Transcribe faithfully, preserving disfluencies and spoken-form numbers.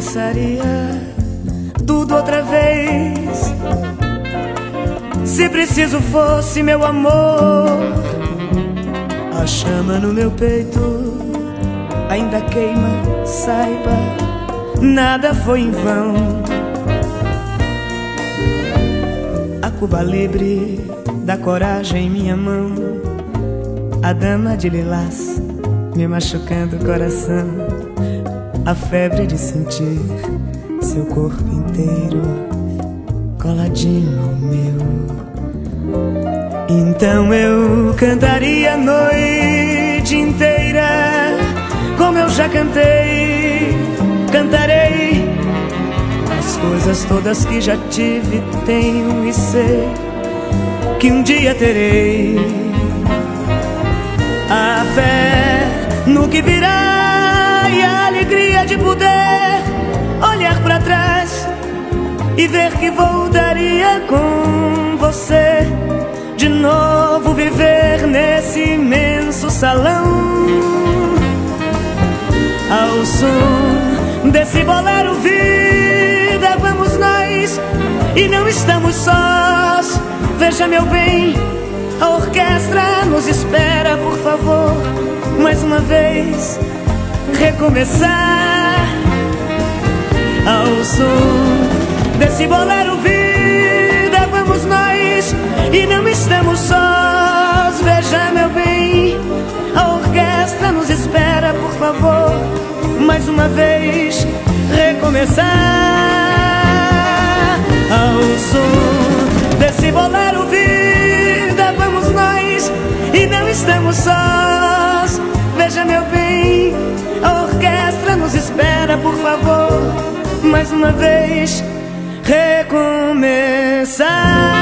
recomeçaria tudo outra vez. Se preciso fosse, meu amor, a chama no meu peito ainda queima, saiba, nada foi em vão. A Cuba Libre da coragem em minha mão, a dama de lilás me machucando o coração, a febre de sentir seu corpo inteiro coladinho ao meu. Então eu cantaria a noite inteira, como eu já cantei, cantarei as coisas todas que já tive, tenho e sei que um dia terei. A fé no que virá e a alegria de poder olhar pra trás e ver que voltaria com você, de novo viver nesse imenso salão, ao som desse bolero. Vida, vamos nós e não estamos sós. Veja, meu bem, a orquestra nos espera, por favor, mais uma vez recomeçar, ao som desse bolero. Vida, vamos nós e não estamos sós. Veja, meu bem, a orquestra nos espera, por favor, mais uma vez recomeçar, ao som desse bolero. Vida, vamos nós e não estamos sós. Veja, meu bem, a orquestra nos espera, por favor, mais uma vez recomeçar.